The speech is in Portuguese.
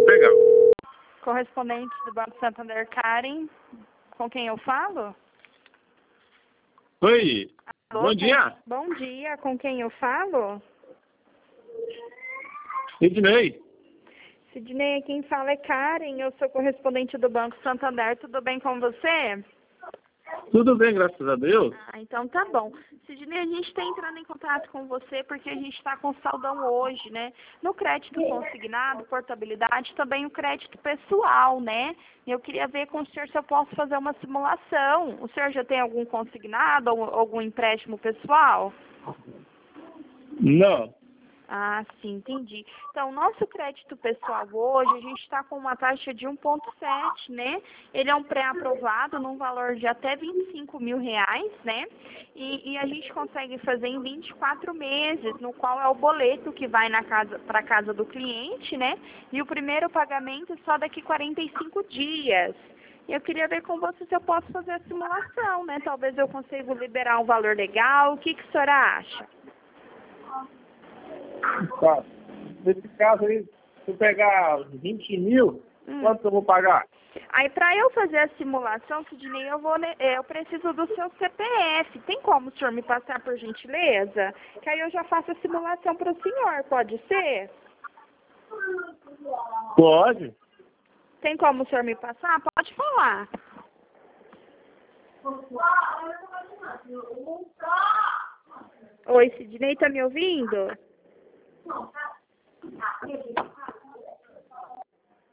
pegar. Correspondente do Banco Santander, Karen, com quem eu falo? Oi, Alô, bom dia. Bom dia, com quem eu falo? Sidney. Sidney, quem fala é Karen, eu sou correspondente do Banco Santander, tudo bem com você? Tudo bem, graças a Deus. Então tá bom. Sidney, a gente está entrando em contato com você porque a gente está com saldão hoje, né? No crédito consignado, portabilidade, também o crédito pessoal, né? Eu queria ver com o senhor se eu posso fazer uma simulação. O senhor já tem algum consignado ou algum empréstimo pessoal? Não. Ah, sim, entendi. Então, nosso crédito pessoal hoje, a gente está com uma taxa de 1,7, né? Ele é um pré-aprovado num valor de até R$ 25.000, né? E a gente consegue fazer em 24 meses, no qual é o boleto que vai para a casa do cliente, né? E o primeiro pagamento só daqui 45 dias. Eu queria ver com você se eu posso fazer a simulação, né? Talvez eu consiga liberar um valor legal. O que a senhora acha? Tá. Nesse caso aí, se eu pegar 20 mil, quanto eu vou pagar? Aí, para eu fazer a simulação, Sidney, eu preciso do seu CPF. Tem como o senhor me passar, por gentileza? Que aí eu já faço a simulação para o senhor, pode ser? Pode. Tem como o senhor me passar? Pode falar. Oi, Sidney, tá me ouvindo?